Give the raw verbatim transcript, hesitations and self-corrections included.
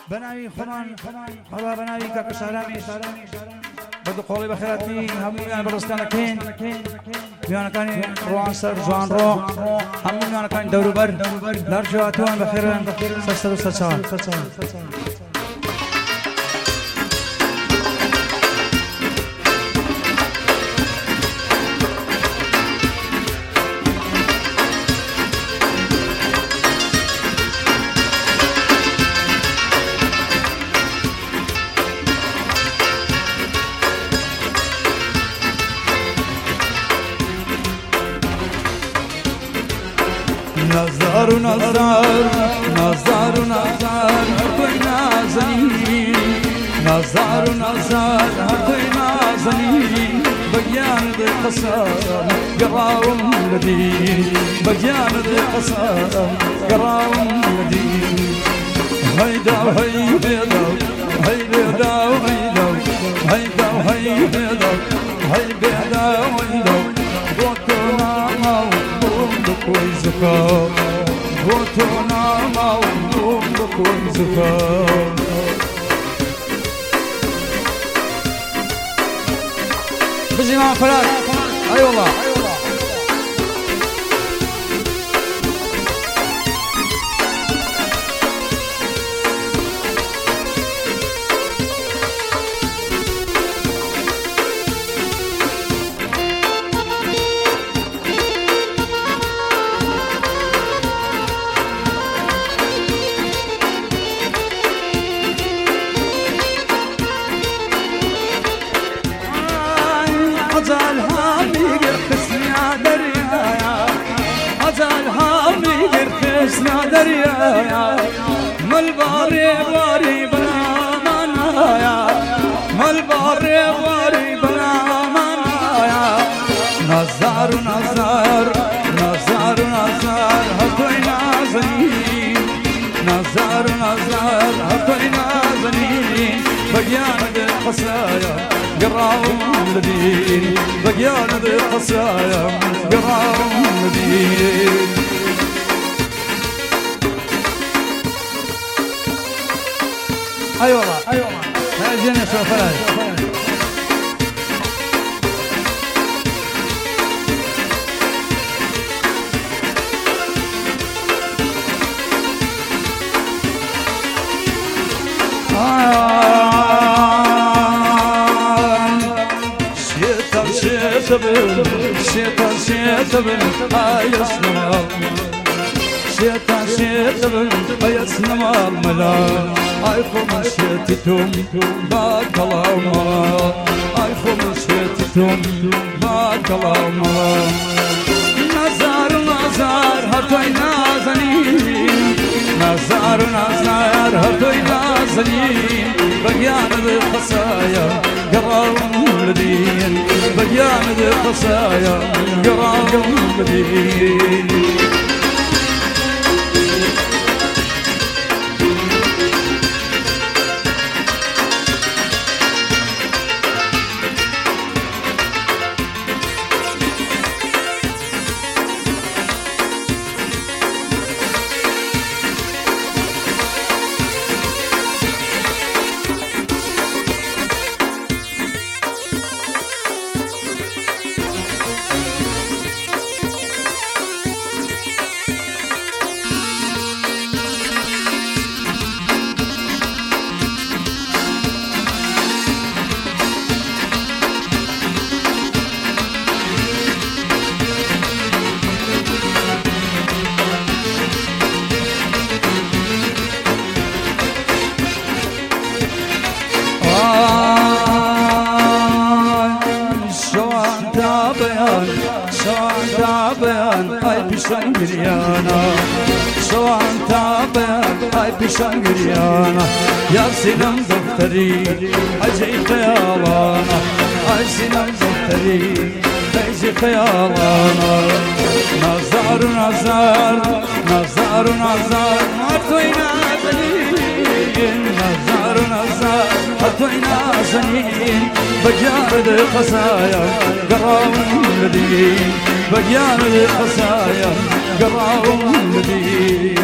بناوی خۆمان هەڵا بەناوی کاکە شارامیش بەدوقۆڵی بەخێراتی هەموویان بەڕستانەکەین میوانەکانی ڕوان سەر جوان ڕۆ هەموو میوانەکانی دەوروبەر لەرجێواتیوان بەخێرن سەر و سەر چاوان نظر و نظر نظر و نظر هر توی نازنین نظر و نظر هر توی نازنین بگیان دی قسم گراوم لدین بگیان دی قسم گراوم لدین هیدا هی بیدا هی بیدا هیدا هیدا هی بیدا هی بیدا هیدا وقتنا بكل زكاة وطنا موضوع بكل زكاة بزي مع فلان اي والله أجل هامي قرخسنا دريايا أجل هامي قرخسنا دريايا مال باري باري بلا منايا مال باري باري بلا منايا نظر نظر نظر نظر هتوي نازنين نظر نظر هتوي نازنين بقيان دي قصايا قراهم لدين بقيان ذي القصايا قراهم لدين اي والله اي والله عايزين نشوف فلاي شيطان شيطان شيطان أيسنمال شيطان شيطان أيسنمال ملال أيخم شيطتم باك الله ملال أيخم شيطتم باك الله ملال نظر نظر هتوي نازنين نظر نظر هتوي نازنين بقيان بالخصايا قراهم لدين بقيان ذي القصايا قراهم لدين شوان تابان هاي بشنگريانا شوان تابان هاي بشنگريانا يا سنم دفتري اجي خيالانا هاي سنم دفتري اجي خيالانا نظر نظر نظر نظر هاتوينا زنين نظر نظر هاتوينا زنين بجارد القصايا قراهم لدين بجارد القصايا قراهم لدين